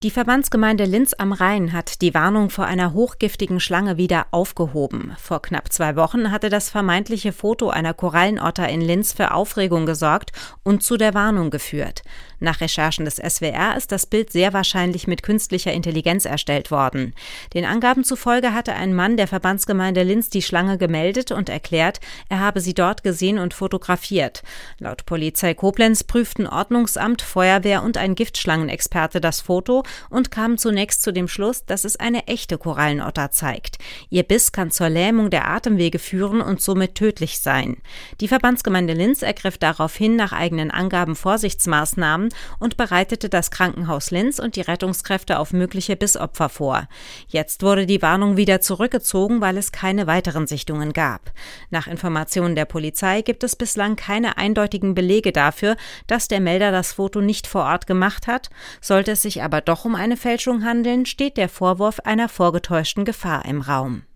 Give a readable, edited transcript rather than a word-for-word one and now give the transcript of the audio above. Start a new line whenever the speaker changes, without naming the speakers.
Die Verbandsgemeinde Linz am Rhein hat die Warnung vor einer hochgiftigen Schlange wieder aufgehoben. Vor knapp 2 Wochen hatte das vermeintliche Foto einer Korallenotter in Linz für Aufregung gesorgt und zu der Warnung geführt. Nach Recherchen des SWR ist das Bild sehr wahrscheinlich mit künstlicher Intelligenz erstellt worden. Den Angaben zufolge hatte ein Mann der Verbandsgemeinde Linz die Schlange gemeldet und erklärt, er habe sie dort gesehen und fotografiert. Laut Polizei Koblenz prüften Ordnungsamt, Feuerwehr und ein Giftschlangenexperte das Foto und kamen zunächst zu dem Schluss, dass es eine echte Korallenotter zeigt. Ihr Biss kann zur Lähmung der Atemwege führen und somit tödlich sein. Die Verbandsgemeinde Linz ergriff daraufhin nach eigenen Angaben Vorsichtsmaßnahmen und bereitete das Krankenhaus Linz und die Rettungskräfte auf mögliche Bissopfer vor. Jetzt wurde die Warnung wieder zurückgezogen, weil es keine weiteren Sichtungen gab. Nach Informationen der Polizei gibt es bislang keine eindeutigen Belege dafür, dass der Melder das Foto nicht vor Ort gemacht hat. Sollte es sich aber doch um eine Fälschung handeln, steht der Vorwurf einer vorgetäuschten Gefahr im Raum.